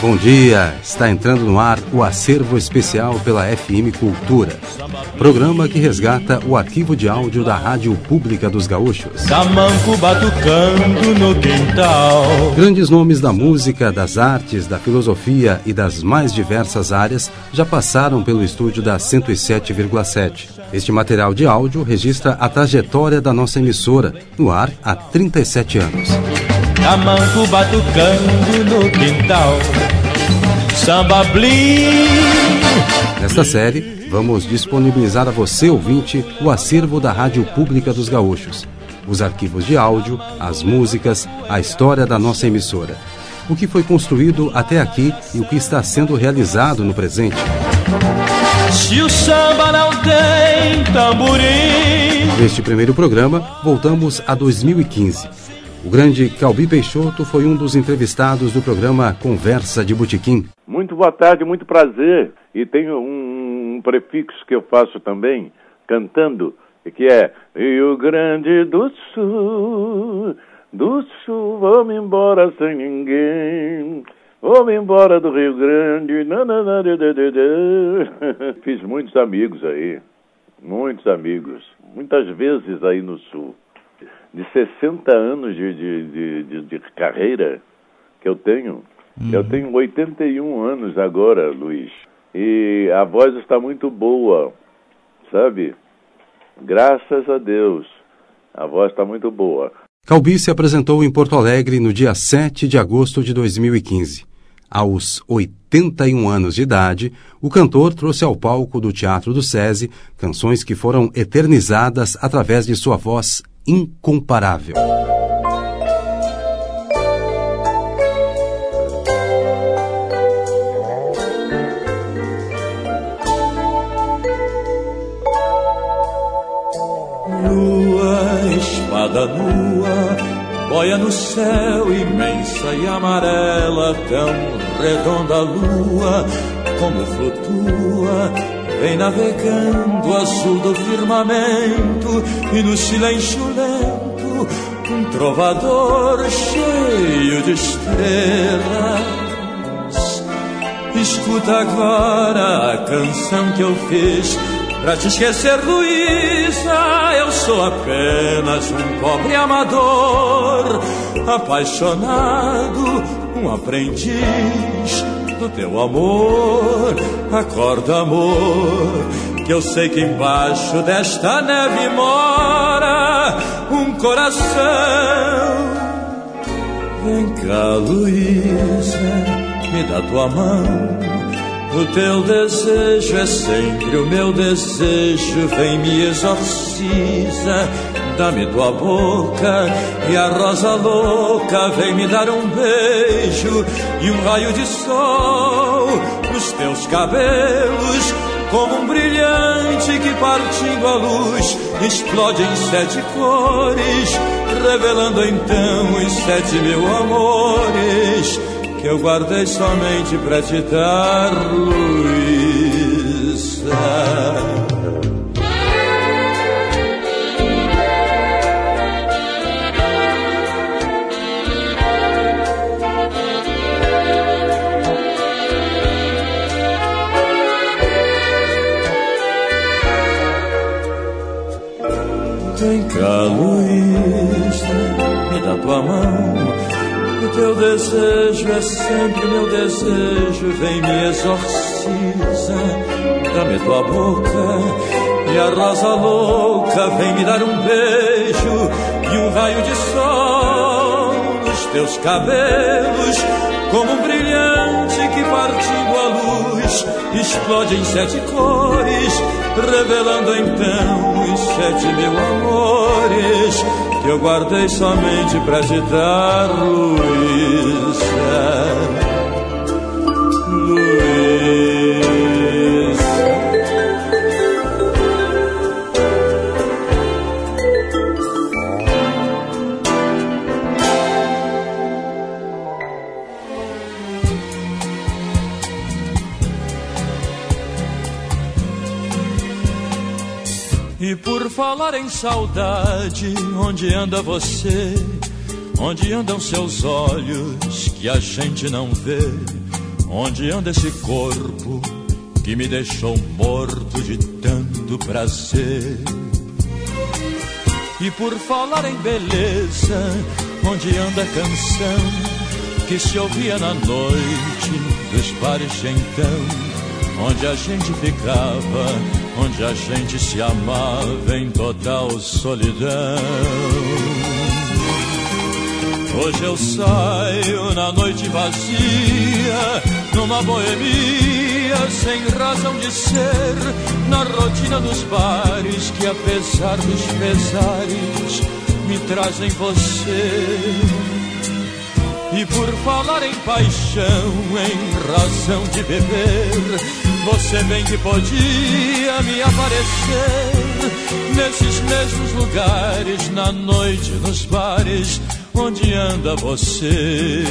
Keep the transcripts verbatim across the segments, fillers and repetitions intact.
Bom dia, está entrando no ar o Acervo Especial pela F M Cultura, programa que resgata o arquivo de áudio da Rádio Pública dos Gaúchos. Tamanco batucando no quintal. Grandes nomes da música, das artes, da filosofia e das mais diversas áreas já passaram pelo estúdio da cento e sete vírgula sete. Este material de áudio registra a trajetória da nossa emissora, no ar há trinta e sete anos. Tamanco batucando no quintal. Samba blim. Nesta série, vamos disponibilizar a você, ouvinte, o acervo da Rádio Pública dos Gaúchos. Os arquivos de áudio, as músicas, a história da nossa emissora. O que foi construído até aqui e o que está sendo realizado no presente. Se o samba não tem tamborim. Neste primeiro programa, voltamos a dois mil e quinze. O grande Calbi Peixoto foi um dos entrevistados do programa Conversa de Botequim. Muito boa tarde, muito prazer. E tem um, um prefixo que eu faço também, cantando, que é Rio Grande do Sul, do Sul, vou-me embora sem ninguém, vou-me embora do Rio Grande. Nananana. Fiz muitos amigos aí, muitos amigos, muitas vezes aí no Sul. De sessenta anos de, de, de, de, de carreira que eu tenho, uhum. Eu tenho oitenta e um anos agora, Luiz, e a voz está muito boa, sabe? Graças a Deus, a voz está muito boa. Calbi se apresentou em Porto Alegre no dia sete de agosto de dois mil e quinze. Aos oitenta e um anos de idade, o cantor trouxe ao palco do Teatro do SESI canções que foram eternizadas através de sua voz incomparável. Lua, espada nua, boia no céu imensa e amarela, tão redonda a lua, como flutua, vem navegando azul do firmamento, e no silêncio lento um trovador cheio de estrelas. Escuta agora a canção que eu fiz pra te esquecer, Luísa. Eu sou apenas um pobre amador, apaixonado, um aprendiz do teu amor. Acorda, amor, que eu sei que embaixo desta neve mora um coração. Vem cá, Luísa, me dá tua mão. O teu desejo é sempre o meu desejo. Vem, me exorciza, dá-me tua boca. E a rosa louca vem me dar um beijo e um raio de sol nos teus cabelos, como um brilhante que, partindo a luz, explode em sete cores, revelando então os sete mil amores que eu guardei somente pra te dar, Luísa. Vem cá, Luísa, me dá tua mão. O teu desejo é sempre meu desejo. Vem, me exorciza, dá-me tua boca. E a rosa louca vem me dar um beijo e um raio de sol nos teus cabelos, como um brilhante que, partindo a luz, explode em sete cores, revelando então os sete mil amores que eu guardei somente pra te dar, Luísa. Luísa. E por falar em saudade, onde anda você? Onde andam seus olhos que a gente não vê? onde anda esse corpo que me deixou morto de tanto prazer? E por falar em beleza, onde anda a canção que se ouvia na noite dos bares de então, onde a gente ficava, onde a gente se amava em total solidão? Hoje eu saio na noite vazia, numa boemia sem razão de ser, na rotina dos bares que apesar dos pesares me trazem você. E por falar em paixão, em razão de beber, você bem que podia me aparecer nesses mesmos lugares, na noite, nos bares, onde anda você?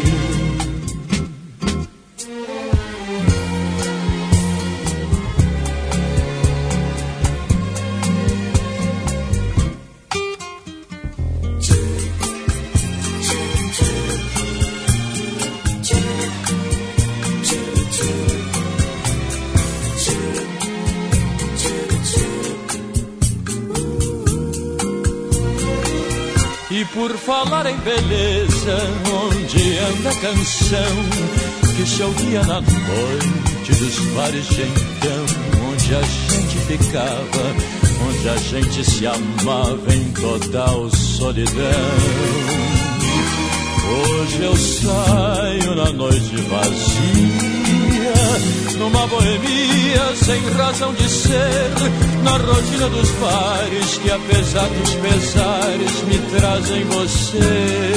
E por falar em beleza, onde anda a canção que se ouvia na noite dos bares de então, onde a gente ficava, onde a gente se amava em total solidão? Hoje eu saio na noite vazia, numa boemia sem razão de ser, na rotina dos bares que apesar dos pesares me trazem você.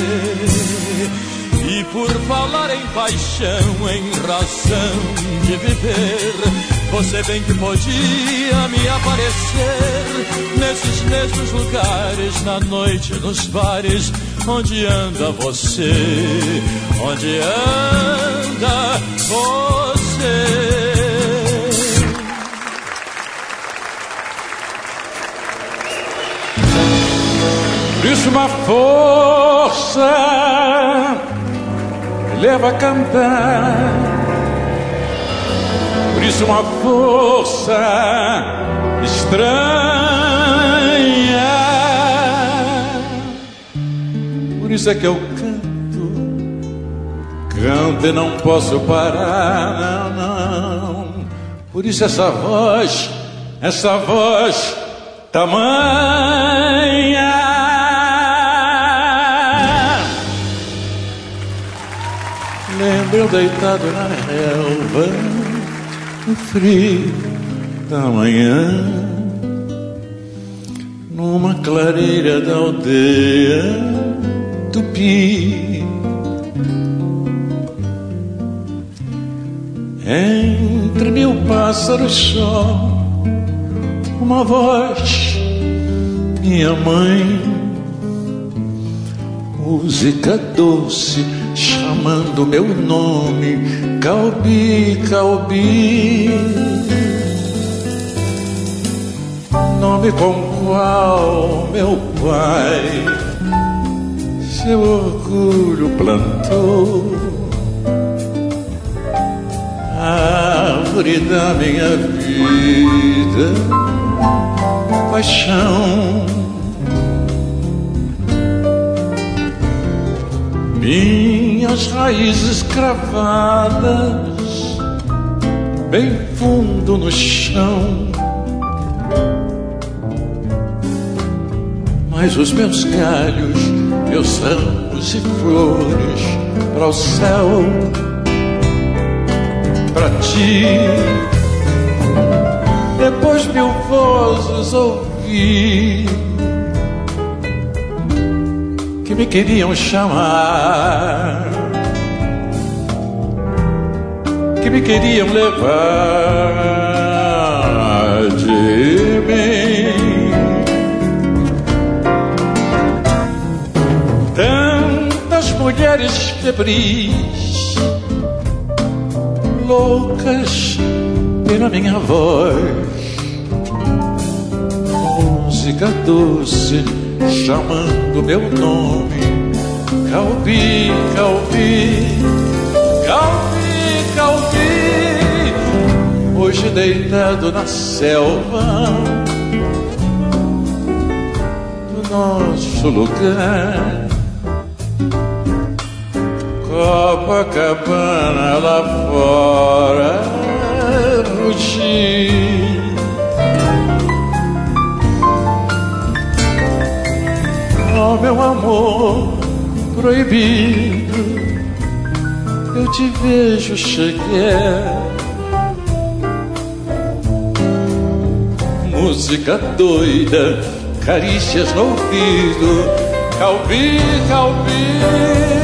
E por falar em paixão, em razão de viver, você bem que podia me aparecer nesses mesmos lugares, na noite, nos bares, onde anda você, onde anda você. Por isso uma força me leva a cantar, por isso uma força estranha, por isso é que eu canto, canto e não posso parar, não, não. Por isso essa voz, essa voz tamanha. Lembro eu deitado na relva, no frio da manhã, numa clareira da aldeia Tupi, entre mil pássaros só uma voz, minha mãe, música doce chamando meu nome, Calbi, Calbi, nome com o qual meu pai seu orgulho plantou, árvore da minha vida, paixão, minhas raízes cravadas bem fundo no chão, mas os meus galhos, meus ramos e flores para o céu, para ti. Depois mil vozes ouvi que me queriam chamar, que me queriam levar de mim. Tantas mulheres febris, loucas pela minha voz, música doce chamando meu nome, Calbi, Calbi, Calbi, Calbi, hoje deitado na selva do nosso lugar. Copacabana lá fora, fugir. Oh, meu amor proibido, eu te vejo chegar. Música doida, carícias no ouvido. Calbi, Calbi.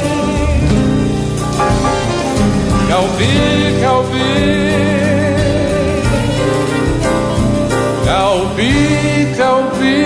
Calbi, Calbi, Calbi, Calbi.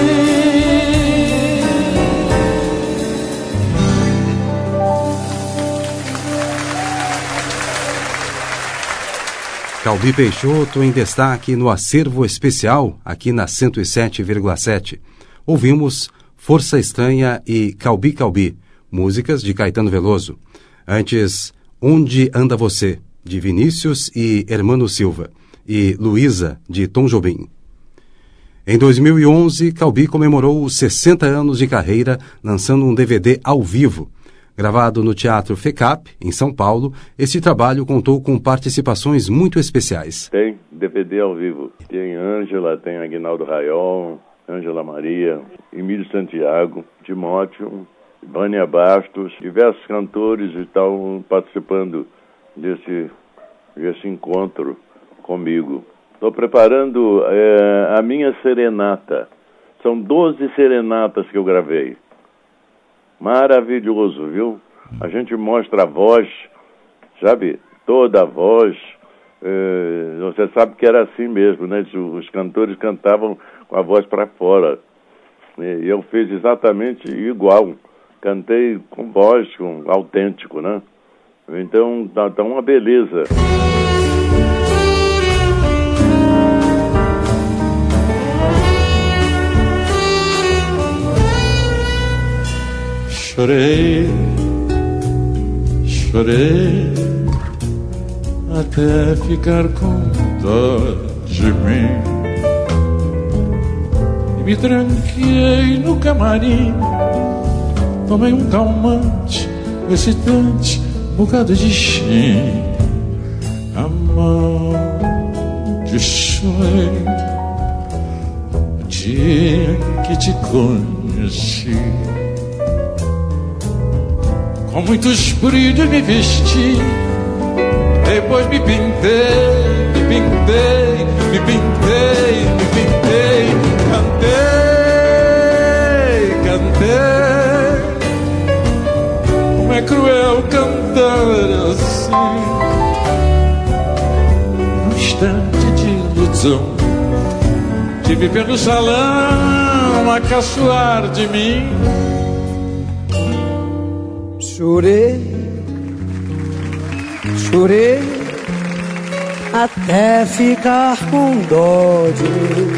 Calbi Peixoto em destaque no acervo especial aqui na cento e sete vírgula sete. Ouvimos Força Estranha e Calbi Calbi, músicas de Caetano Veloso. Antes, Onde Anda Você, de Vinícius e Hermano Silva, e Luísa, de Tom Jobim. Em dois mil e onze, Calbi comemorou os sessenta anos de carreira, lançando um D V D ao vivo. Gravado no Teatro FECAP, em São Paulo, este trabalho contou com participações muito especiais. Tem D V D ao vivo. Tem Ângela, tem Aguinaldo Raiol, Ângela Maria, Emílio Santiago, Timóteo, Vânia Bastos, diversos cantores estão participando desse, desse encontro comigo. Estou preparando é, a minha serenata. São doze serenatas que eu gravei. Maravilhoso, viu? A gente mostra a voz, sabe? Toda a voz. É, você sabe que era assim mesmo, né? Os cantores cantavam com a voz para fora. E eu fiz exatamente igual. Cantei com voz, com autêntico, né? Então, tá, tá uma beleza. Chorei, chorei, até ficar com dó de mim. E me tranquei no camarim. Tomei um calmante, um excitante, um bocado de gin. Amaldiçoei o dia que te conheci. Com muitos brilhos me vesti, depois me pintei, me pintei, me pintei, me pintei. Cantei, cantei. É cruel cantar assim, num instante de ilusão, de viver no salão a caçoar de mim. Chorei, chorei, até ficar com dó de mim.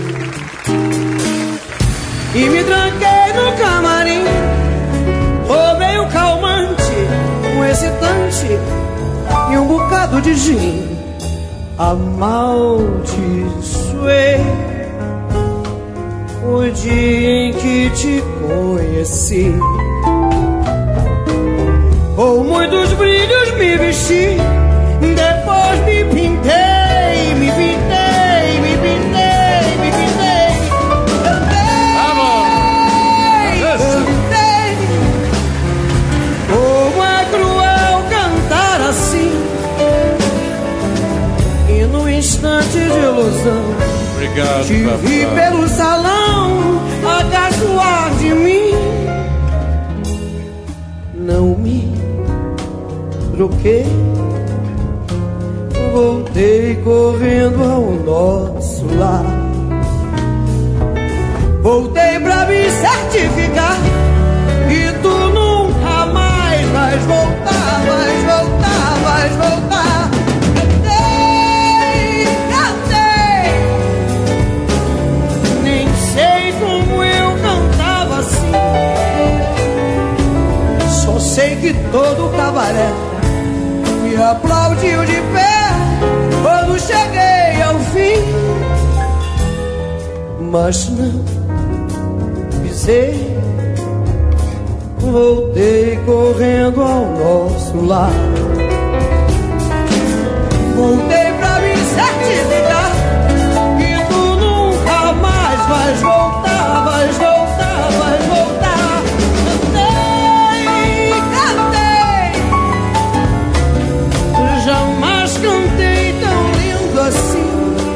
E me tranquei no camarim. Tomei um calmante, um excitante e um bocado de gin. Amaldiçoei o dia em que te conheci. Com muitos brilhos me vesti, depois me pintei, me pintei, me pintei, me pintei. Cantei, cantei. Como é cruel cantar assim, e no instante de ilusão, obrigado, te vi pelo salão a caçoar de mim. Não me troquei, voltei correndo ao nosso lar. Voltei pra me certificar que tu nunca mais vais voltar, vais voltar, vais voltar. Cantei, cantei, nem sei como eu cantava assim. Só sei que todo cabaré me me aplaudiu de pé quando cheguei ao fim, mas não pisei. Voltei correndo ao nosso lar. Voltei pra me certificar que tu nunca mais vais voltar, vais voltar, vais voltar. Cantei, cantei, jamais cantei tão lindo assim.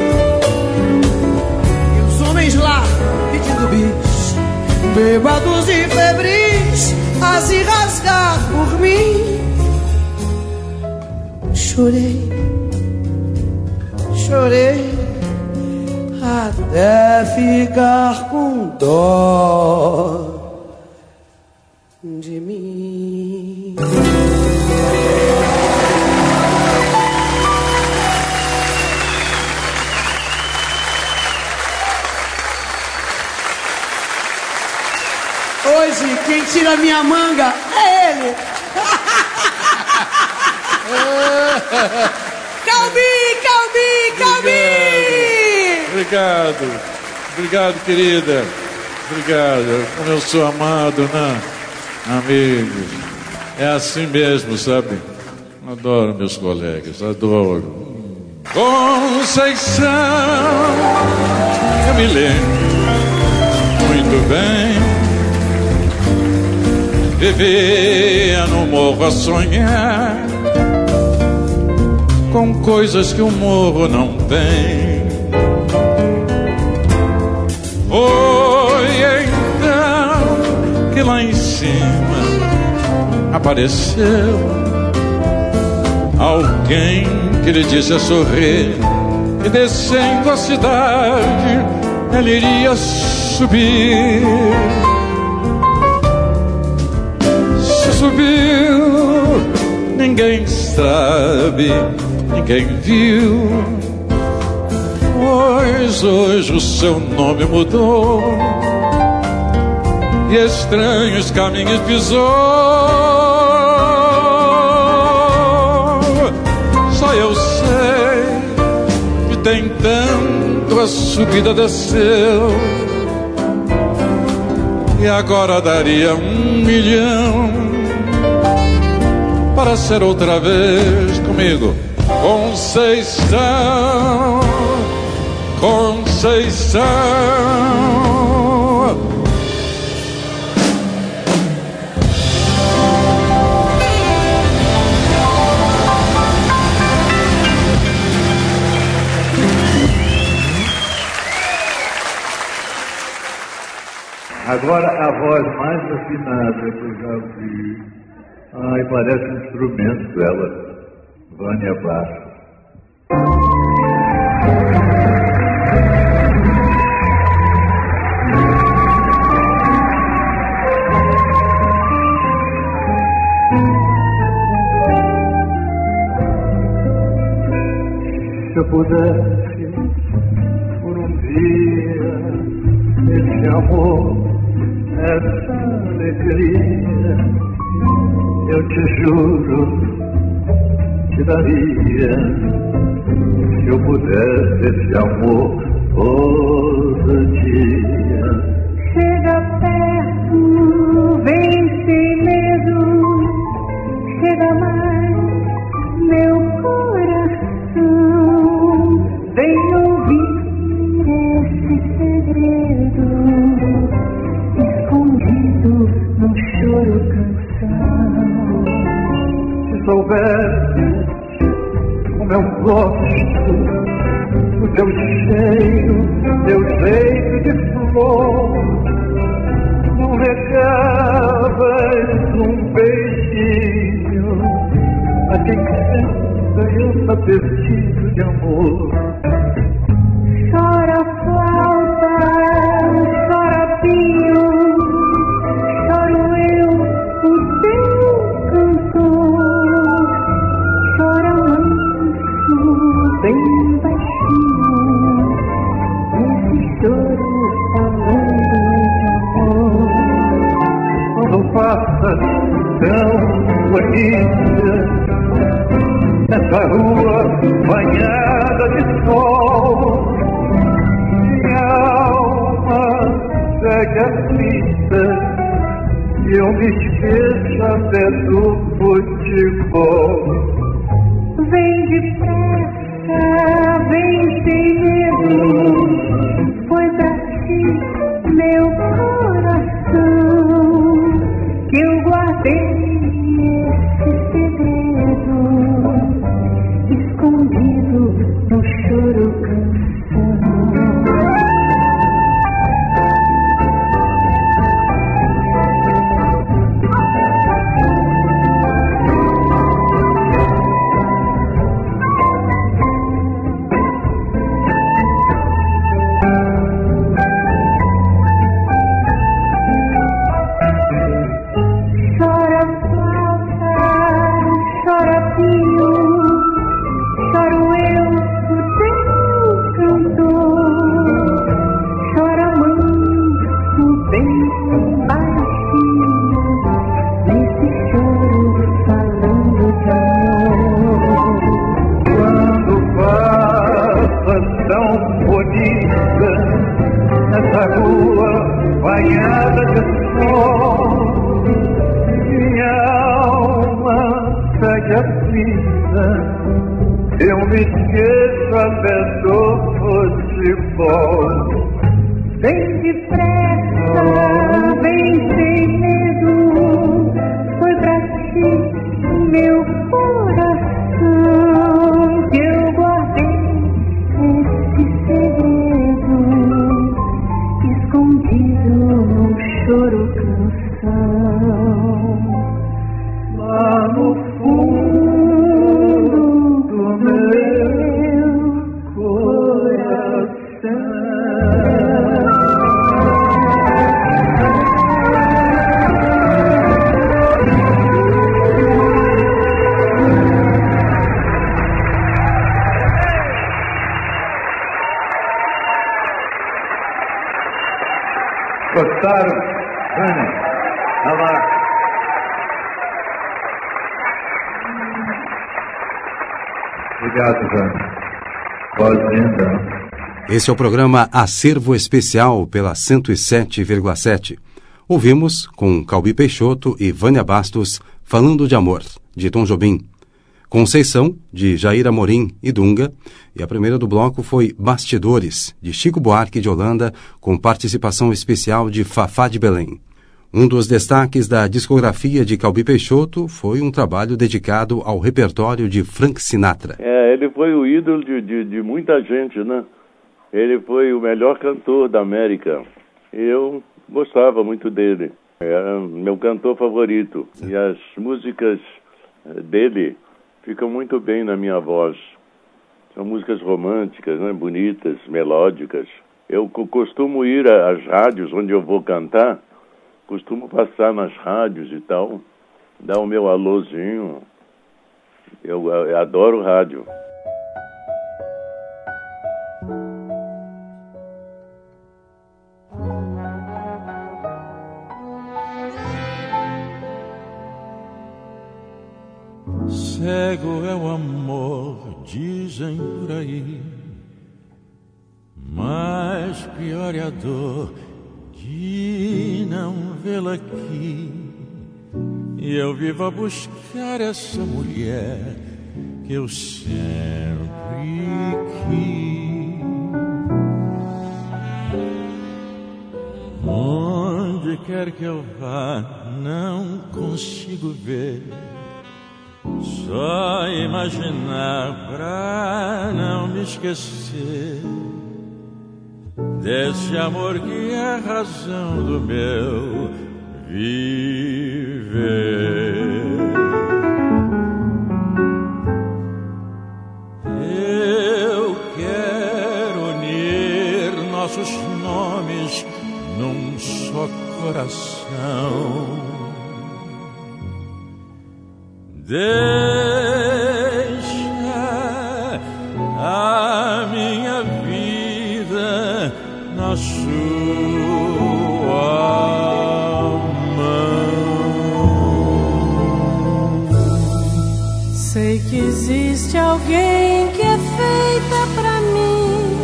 E os homens lá pedindo bis, bêbados e febris, a se rasgar por mim. Chorei, chorei até ficar com dó de mim. Hoje quem tira minha manga é ele. Calbi, Calbi, Calbi! Obrigado, obrigado, querida. Obrigado. Como eu sou amado, né? Amigos. É assim mesmo, sabe? Adoro meus colegas, adoro. Conceição, eu me lembro muito bem. Vivia no morro a sonhar com coisas que o morro não tem. Foi então que lá em cima apareceu alguém que lhe disse a sorrir que descendo a cidade ele iria subir. Subiu, ninguém sabe, ninguém viu, pois hoje o seu nome mudou e estranhos caminhos pisou. Só eu sei que tentando a subida desceu e agora daria um milhão para ser outra vez comigo. Conceição, Conceição. Agora a voz mais afinada que eu já ouvi. Ai, parece um instrumento dela, Vânia Bastos. Se eu pudesse, por um dia, esse amor, essa alegria, eu te juro, te daria, se eu pudesse esse amor todo dia. Chega perto, vem sem medo, chega mais, meu coração, vem ouvir esse segredo, escondido num choro canção. Se soubesse como eu gosto do teu cheiro, teu jeito de flor, não regavas um beijinho a quem canta essa perdida de amor. Chora flauta, chora pio, choro eu, o teu cantor, chora manso, bem baixinho, esse choro falando de amor. Quando passa tão bonita, nessa rua banhada de sol. Minha alma segue aflita e eu me esqueço até do futebol. Vem depressa, vem sem medo, foi pra ti meu coração que eu guardei esse segredo, escondido no choro canção. Eu me esqueço até do futebol. Vem depressa, vem sem medo, foi pra ti meu coração que eu guardei esse segredo, escondido no choro canção. Lá no fundo do meu coração. Gostaram? Vânia, tá lá. Obrigado, Vânia. Voz linda. Esse é o programa Acervo Especial pela cento e sete vírgula sete. Ouvimos, com Calbi Peixoto e Vânia Bastos, Falando de Amor, de Tom Jobim. Conceição, de Jair Amorim e Dunga. E a primeira do bloco foi Bastidores, de Chico Buarque de Holanda, com participação especial de Fafá de Belém. Um dos destaques da discografia de Calbi Peixoto foi um trabalho dedicado ao repertório de Frank Sinatra. É, ele foi o ídolo de, de, de muita gente, né? Ele foi o melhor cantor da América. Eu gostava muito dele. Era meu cantor favorito. E as músicas dele ficam muito bem na minha voz. São músicas românticas, né? Bonitas, melódicas. Eu costumo ir às rádios onde eu vou cantar, costumo passar nas rádios e tal, dar o meu alôzinho. Eu, eu adoro rádio. Cego é o amor, dizem por aí, mas pior é a dor de não vê-la aqui. E eu vivo a buscar essa mulher que eu sempre quis. Onde quer que eu vá, não consigo ver. Só imaginar pra não me esquecer desse amor que é a razão do meu viver. Eu quero unir nossos nomes num só coração. Deixa a minha vida na sua mão. Sei que existe alguém que é feita pra mim.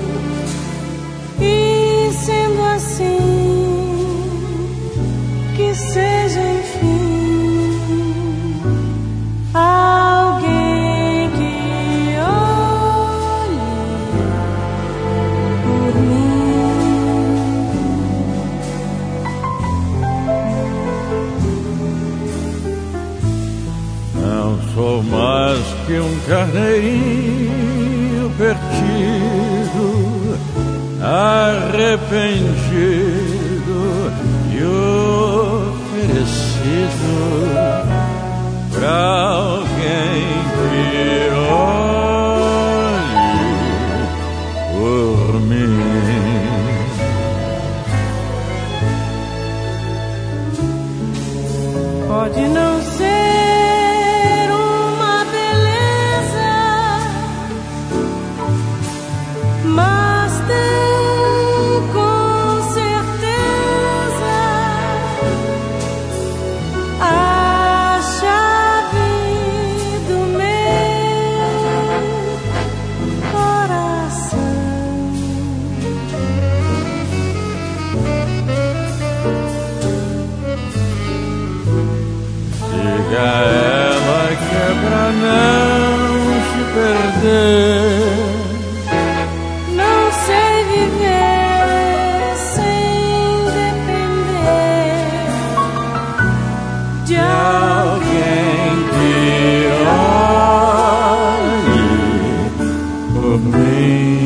E sendo assim, que seja enfim alguém que olhe por mim. Não sou mais que um carneirinho perdido, arrependido e oferecido pra alguém que olhe por mim. Pode não ser uma beleza, mas tem com certeza a chave do meu coração. Diga a ela que é pra não se perder. Não sei viver sem depender de Alguém que olhe por mim.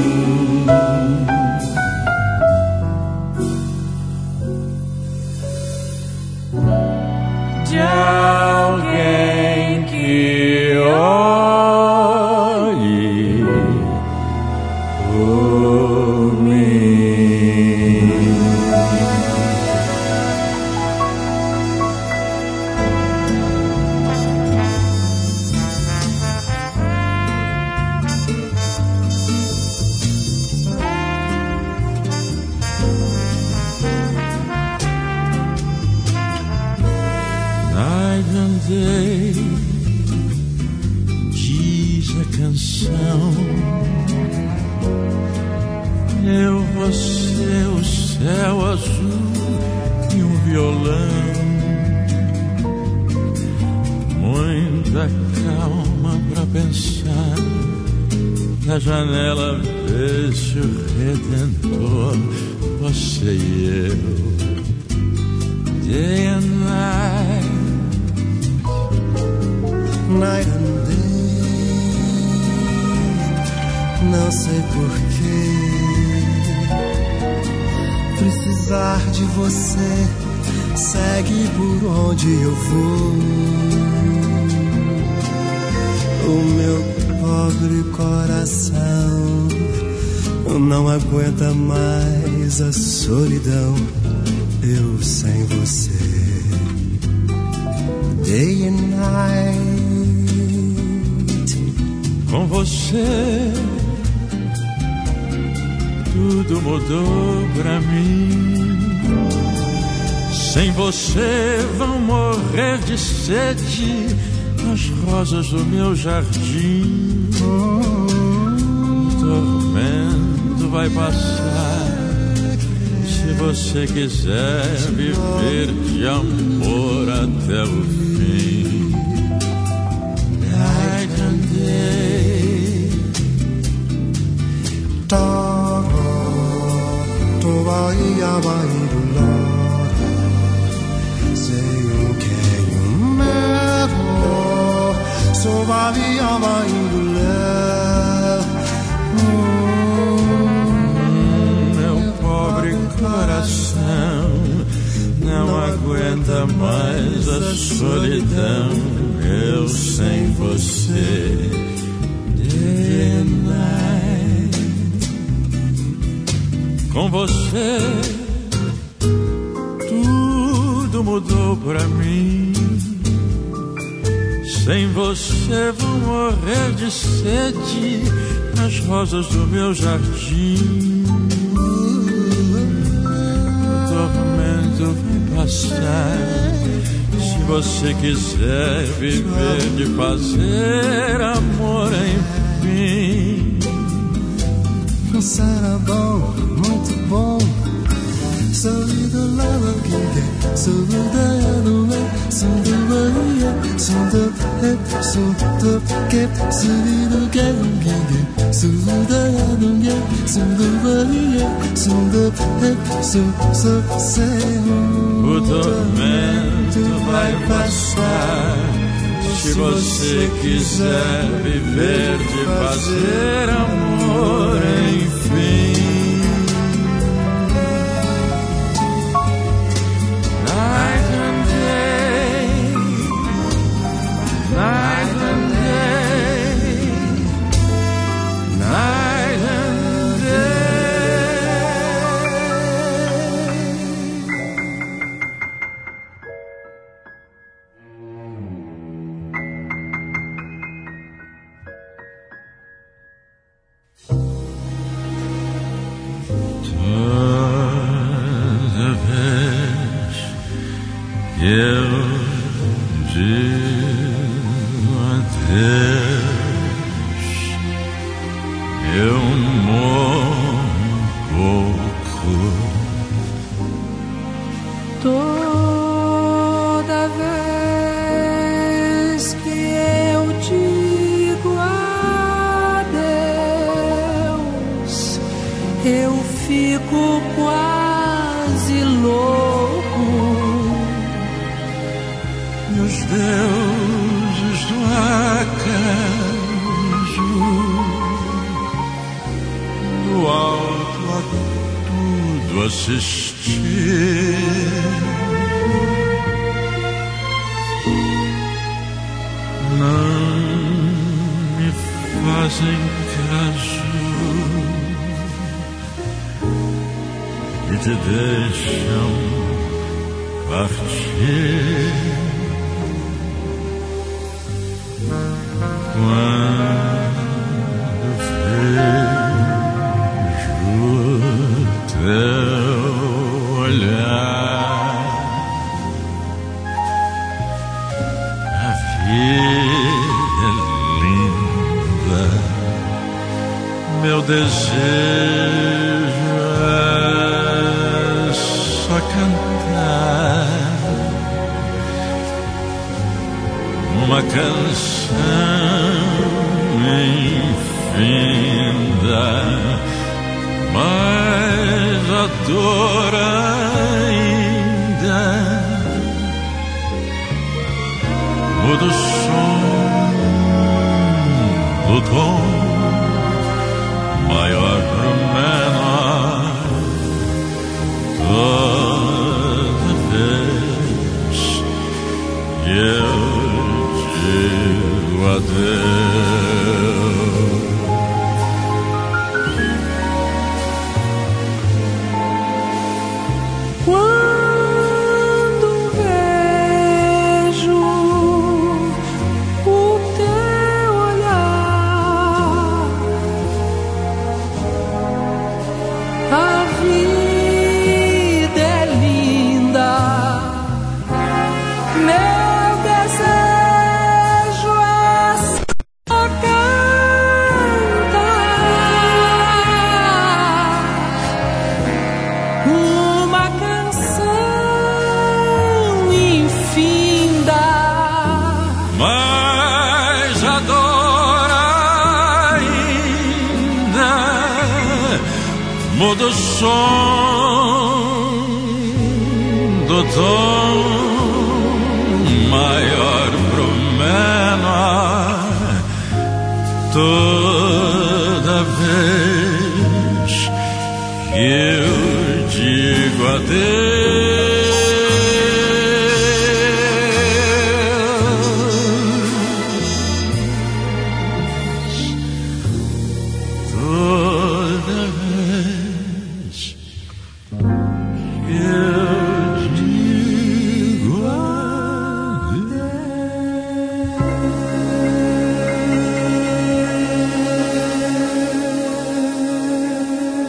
de alguém Que olhe por mim. Night and day, diz a canção. Eu, você, o céu azul e um violão. Muita calma pra pensar. Na janela vejo o Redentor, você e eu. Day and night, Night and day, não sei porquê. Precisar de você segue por onde eu vou. O meu pobre coração não aguenta mais a solidão. Eu sem você, day and night. com você tudo mudou pra mim. Sem você vão morrer de sede as rosas do meu jardim. O tormento vai passar se você quiser viver de amor até o fim. Night and day, Toro, Tobaia Bairula, sei o que é um mero, Sobaia Bairula. Meu pobre coração não aguenta mais a solidão. Eu sem você, day and night. Com você tudo mudou pra mim. Sem você vou morrer de sede nas rosas do meu jardim. O tormento vai passar se você quiser viver de fazer amor, enfim. Será bom, muito bom. Sorri do lado que quer, sorri da noite, sorri do dia, sorri é, sorri que, sorri do que que, sorri da noite, sorri do dia, sorri é, sorri o tormento vai passar se você quiser viver de fazer amor, enfim. Night and day, night and day, night and eu digo adeus, eu morro um pouco. Toda vez que eu digo adeus, eu fico quase louco. Os deuses do acaso do alto a tudo assistir, não me fazem caso e te deixam partir. Quando vejo teu olhar, a vida é linda, meu desejo é só cantar uma canção infinda, mas a dor ainda muda o som do tom, maior pro menor, toda vez que eu digo adeus. Quando vejo o teu olhar, a vida é linda, meu desejo é só cantar uma canção infinda, Mas a dor ainda muda o som do tom, maior pro menor, toda vez que eu digo adeus. Toda vez que eu digo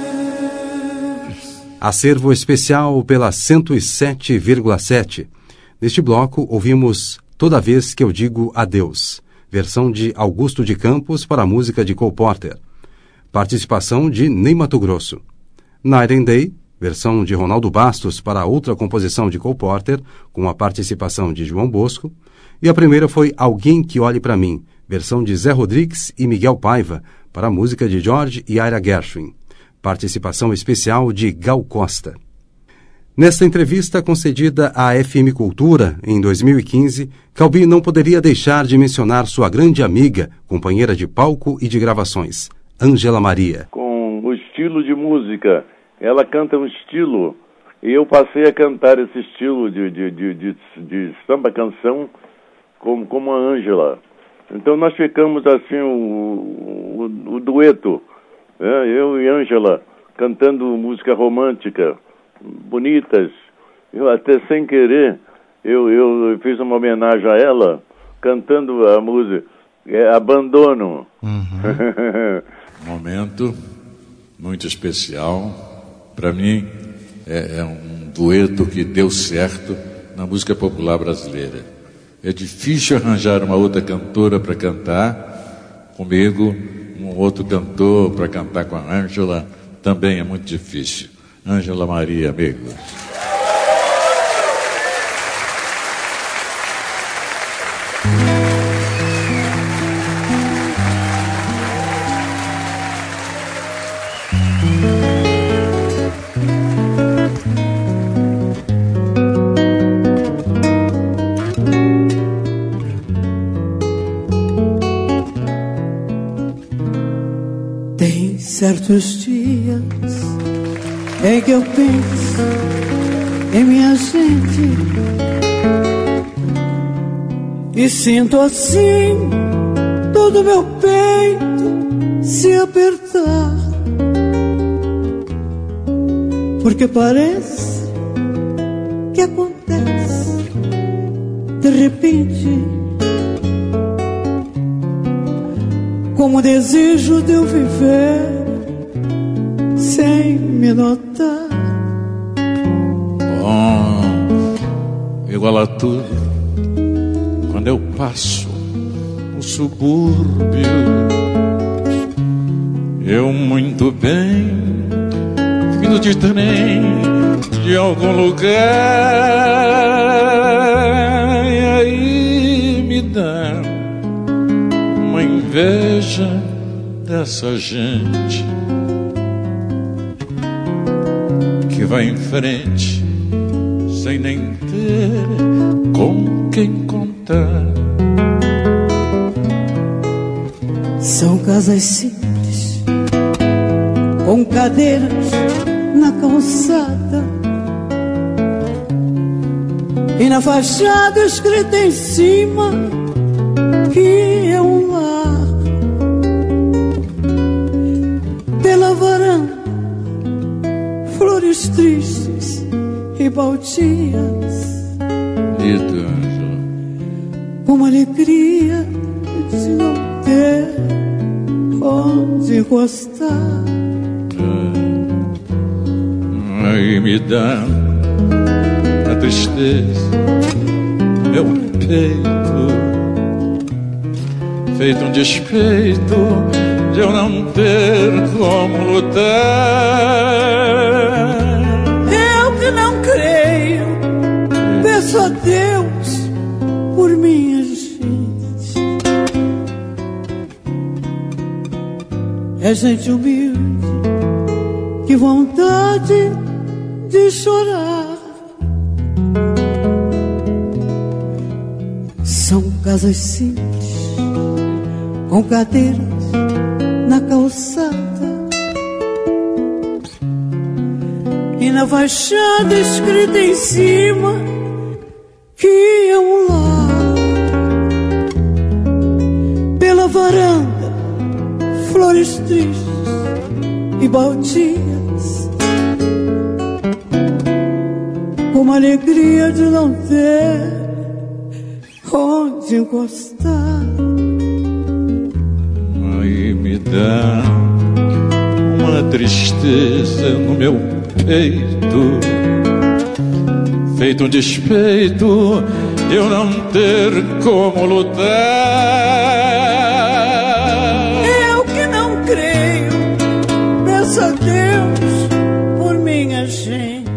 Acervo especial pela cento e sete vírgula sete. Neste bloco, ouvimos Toda Vez Que Eu Digo Adeus, versão de Augusto de Campos para a música de Cole Porter. Participação de Ney Matogrosso. Night and Day, versão de Ronaldo Bastos para outra composição de Cole Porter, com a participação de João Bosco. E a primeira foi Alguém Que Olhe Pra Mim, versão de Zé Rodrigues e Miguel Paiva, para a música de George e Ira Gershwin. Participação especial de Gal Costa. Nesta entrevista concedida à F M Cultura, em dois mil e quinze, Calbi não poderia deixar de mencionar sua grande amiga, companheira de palco e de gravações, Ângela Maria. Com o estilo de música, ela canta um estilo, e eu passei a cantar esse estilo de, de, de, de, de samba-canção como, como a Ângela. Então nós ficamos assim, o, o, o dueto, né? Eu e Ângela, cantando música romântica, bonitas. Eu até sem querer, eu, eu fiz uma homenagem a ela, cantando a música é, Abandono. Uhum. Momento muito especial. Para mim, é, é um dueto que deu certo na música popular brasileira. É difícil arranjar uma outra cantora para cantar comigo, um outro cantor para cantar com a Ângela, também é muito difícil. Ângela Maria, amigos. Tem certos dias em que eu penso em minha gente e sinto assim todo meu peito se apertar, porque parece que acontece de repente, como o desejo de eu viver sem me notar. Bom, igual a tudo, quando eu passo no subúrbio, eu muito bem, vindo de trem de algum lugar, e aí me dá uma inveja dessa gente que vai em frente sem nem ter com quem contar. São casas simples, com cadeiras na calçada e na fachada escrita em cima que é um lar. Pela varanda, flores tristes e baldias, Dito, Ângela, com alegria de não ter onde encostar. Aí me dá a tristeza no meu peito, feito um despeito de eu não ter como lutar. Eu que não creio, peço a Deus por minha gente. É gente humilde, que vontade de chorar. São casas simples, com cadeiras na calçada e na fachada escrita em cima que é um lar. Pela varanda, flores tristes e baldias, com uma alegria de não ter onde encostar. Aí me dá uma tristeza no meu peito, feito um despeito eu não ter como lutar. Eu que não creio, peço a Deus por minha gente.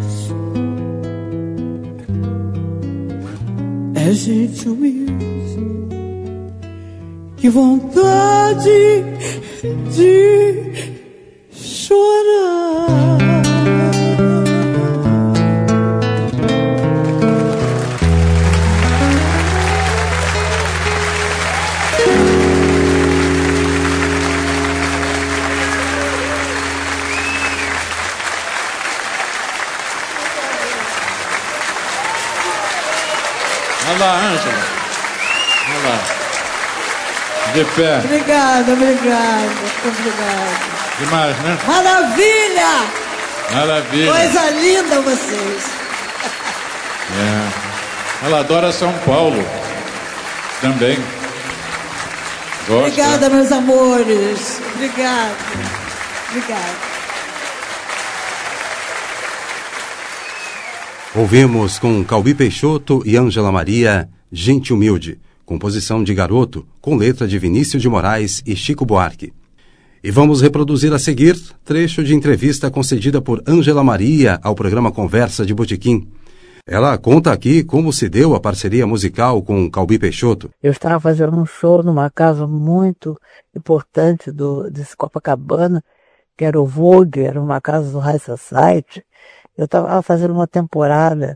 É gente humilde, que vontade de chorar. Vai lá, Ângela. Vai lá. De pé. Obrigada, obrigada, obrigada. Demais, né? Maravilha! Maravilha. Coisa linda vocês. É. Ela adora São Paulo. Também. Gosta. Obrigada, meus amores. Obrigada. Obrigada. Ouvimos com Calbi Peixoto e Ângela Maria, Gente Humilde, composição de Garoto, com letra de Vinícius de Moraes e Chico Buarque. E vamos reproduzir a seguir trecho de entrevista concedida por Ângela Maria ao programa Conversa de Botequim. Ela conta aqui como se deu a parceria musical com Calbi Peixoto. Eu estava fazendo um show numa casa muito importante do, de Copacabana, que era o Vogue, era uma casa do High Society. Eu estava fazendo uma temporada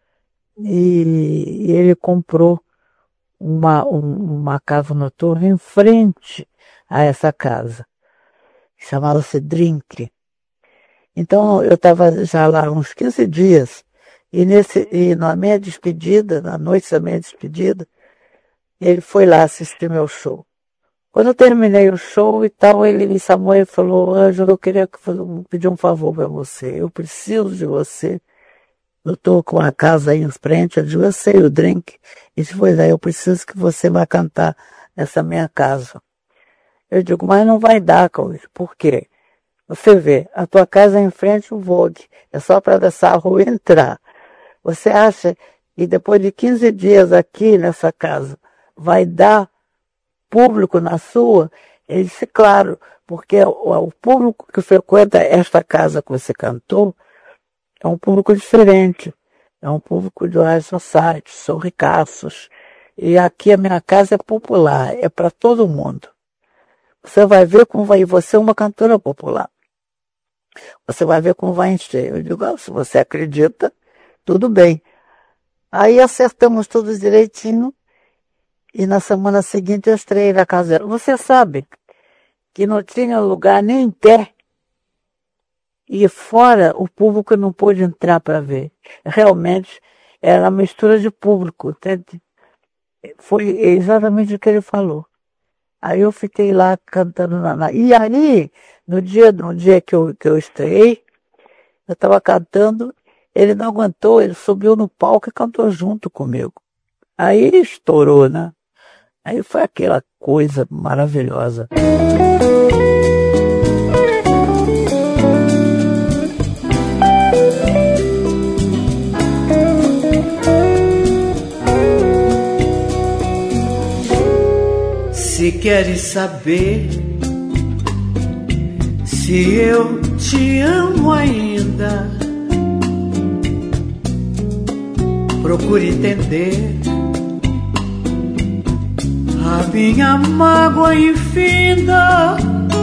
e, e ele comprou uma, um, uma casa noturna em frente a essa casa. Chamava-se Drink. Então eu estava já lá uns quinze dias e, nesse, e na minha despedida, na noite da minha despedida, ele foi lá assistir meu show. Quando eu terminei o show e tal, ele me chamou e falou: Ângela, eu queria pedir um favor para você. Eu preciso de você. Eu estou com a casa aí em frente. Eu digo: eu sei, o Drink. E depois aí, eu preciso que você vá cantar nessa minha casa. Eu digo: mas não vai dar, Cauê. Por quê? Você vê, a tua casa é em frente ao Vogue. É só para dessa rua entrar. Você acha que depois de quinze dias aqui nessa casa, vai dar público na sua? Ele disse: claro, porque o, o público que frequenta esta casa que você cantou é um público diferente, é um público de high society, são ricaços, e aqui a minha casa é popular, é para todo mundo. Você vai ver como vai, você é uma cantora popular, você vai ver como vai encher. Eu digo: ah, se você acredita, tudo bem. Aí acertamos tudo direitinho. E na semana seguinte eu estreiei na casa dela. Você sabe que não tinha lugar nem em pé. E fora o público não pôde entrar para ver. Realmente era uma mistura de público, entende? Foi exatamente o que ele falou. Aí eu fiquei lá cantando na... E aí, no dia, no dia que, eu, que eu estreiei, eu estava cantando, ele não aguentou, ele subiu no palco e cantou junto comigo. Aí estourou, né? Aí foi aquela coisa maravilhosa. Se queres saber se eu te amo ainda, procure entender a minha mágoa infinda.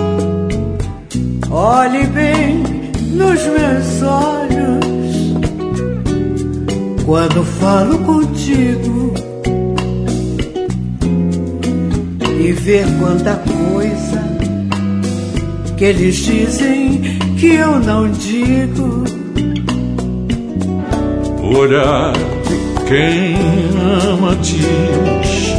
Olhe bem nos meus olhos quando falo contigo e ver quanta coisa que eles dizem que eu não digo. O olhar de quem ama diz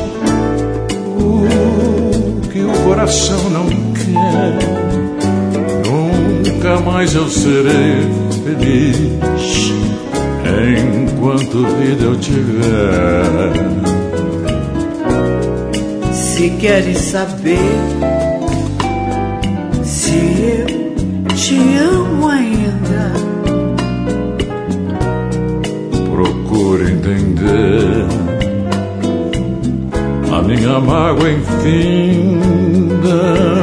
o que o coração não quer. Nunca mais eu serei feliz enquanto vida eu tiver. Se queres saber se eu te amo ainda, procure entender a minha mágoa infinda.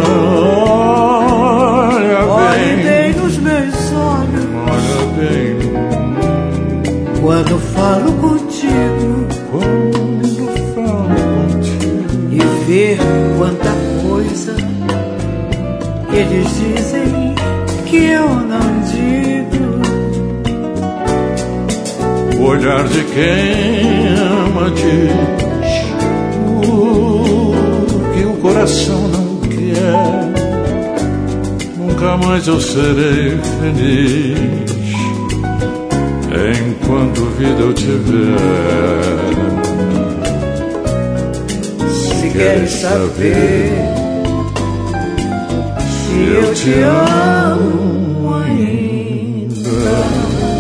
Olha Olhe bem, bem nos meus olhos, olha bem, quando falo contigo, quando falo contigo, e ver quanta coisa eles dizem que eu não digo. o olhar de quem ama diz o que o coração não quer. Nunca mais eu serei feliz enquanto vida eu tiver. Se queres saber se eu te amo ainda.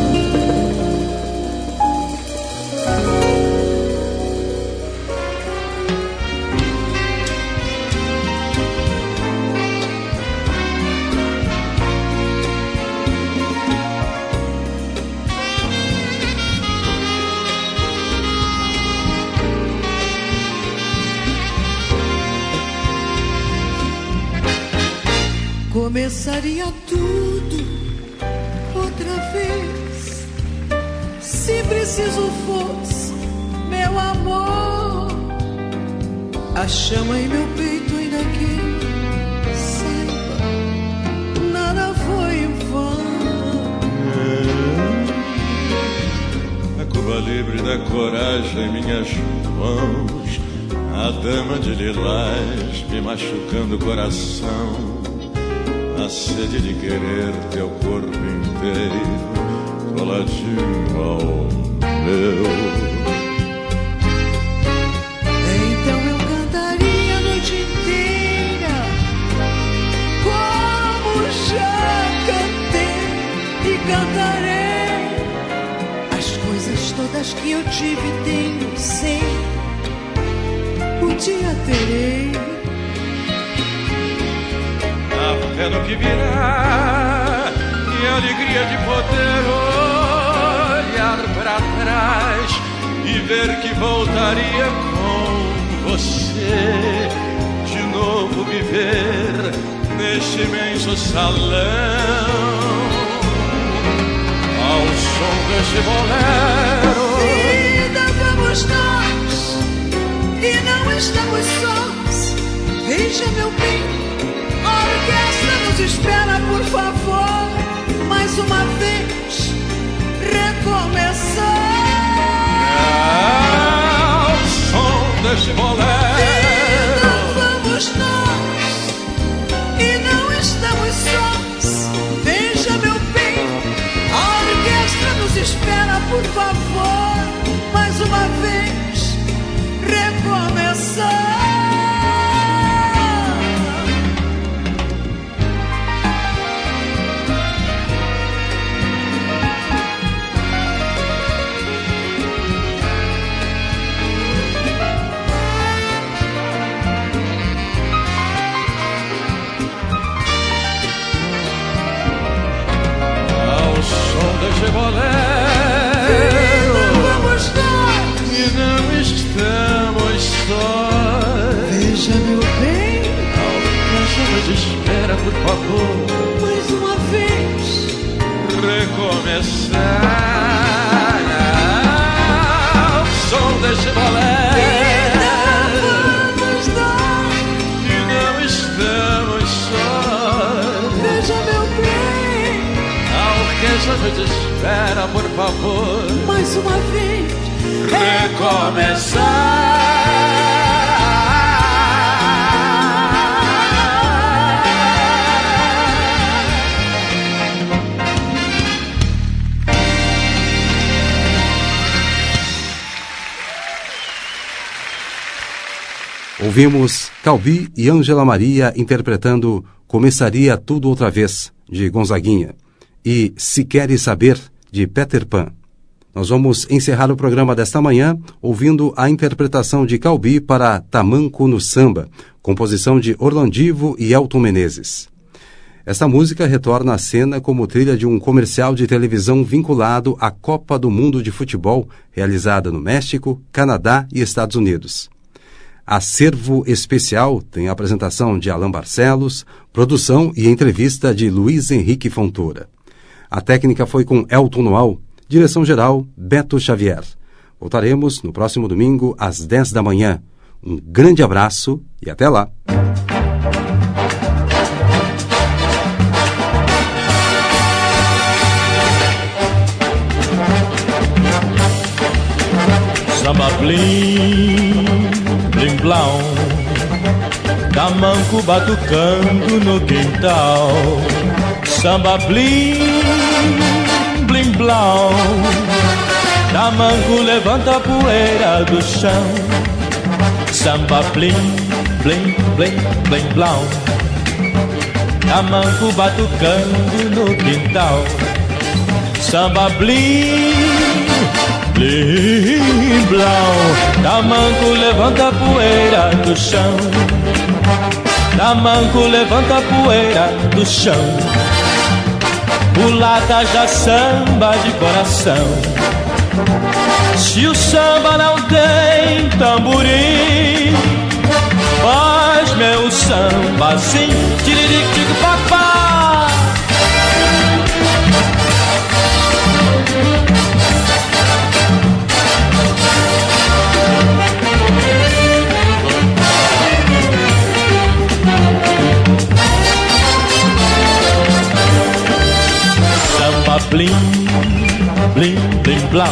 Começaria tudo outra vez, se preciso fosse, meu amor. A chama em meu peito ainda queima, saiba, nada foi em vão. A curva livre da coragem em minhas mãos, a dama de lilás me machucando o coração. A sede de querer teu corpo inteiro coladinho ao meu. Então eu cantaria a noite inteira, como já cantei e cantarei. As coisas todas que eu tive tenho, sei, um dia terei. É no que virá e a alegria de poder olhar para trás e ver que voltaria com você, de novo viver neste imenso salão, ao som deste bolero. Vida, vamos nós e não estamos sós. Veja, meu bem, a orquestra nos espera, por favor, mais uma vez, recomeçar. Ao som deste bolero. Vida, vamos nós e não estamos sós. Veja, meu bem, a orquestra nos espera, por favor, mais uma vez, recomeçar. Deste bolero, vamos nós e não estamos sós. Veja, meu bem, a orquestra nos espera, por favor, mais uma vez, recomeçar. Ao som deste bolero, vamos nós e não estamos sós. Veja, meu bem, a orquestra nos espera, por favor, mais uma vez, recomeçar. Ouvimos Calbi e Ângela Maria interpretando Começaria Tudo Outra Vez, de Gonzaguinha, e Se Queres Saber, de Peter Pan. Nós vamos encerrar o programa desta manhã ouvindo a interpretação de Calbi para Tamanco no Samba, composição de Orlandivo e Elton Menezes. Esta música retorna à cena como trilha de um comercial de televisão vinculado à Copa do Mundo de Futebol, realizada no México, Canadá e Estados Unidos. Acervo Especial tem a apresentação de Alain Barcelos, produção e entrevista de Luiz Henrique Fontoura. A técnica foi com Elton Noal, direção-geral Beto Xavier. Voltaremos no próximo domingo às dez da manhã. Um grande abraço e até lá! Samba blim, blim blau, tamanco batucando no quintal. Samba blim, blim blau, tamanco levanta a poeira do chão. Samba blim, blim, blim, blim blau, tamanco batucando no quintal. Samba blim, blim blau, tamanco levanta a poeira do chão. Tamanco levanta a poeira do chão. Mulata já samba de coração. Se o samba não tem tamborim, faz meu samba assim, tiriric-tic-papá. Blim, blim, blim, blau,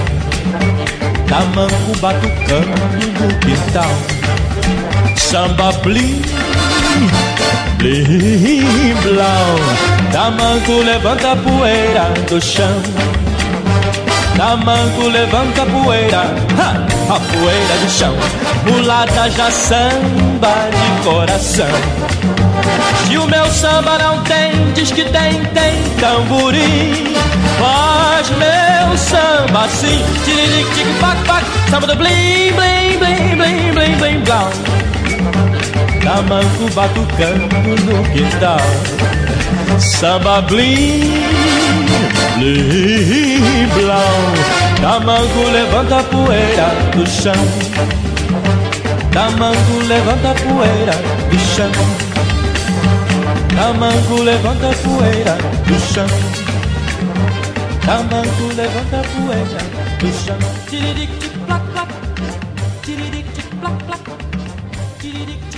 tamanco batucando no quintal. Samba blim, blim, blau, tamanco levanta a poeira do chão. Tamanco levanta a poeira, ha, a poeira do chão. Mulata já samba de coração. Se o meu samba não tem, diz que tem, tem tamborim. Faz meu samba assim, tiriric, tic, pac, pac. Samba do blim, blim, blim, blim, blim, blim, blau. Tamanco batucando no quintal. Samba blim, blim, blau. Tamanco levanta a poeira do chão. Tamanco levanta a poeira do chão. Tamanco levanta a poeira do chão. Tamanco levanta a poeira do chão. Tiriric, tic, plac, plac. Tiriric, tic, plac, plac. Tiriric.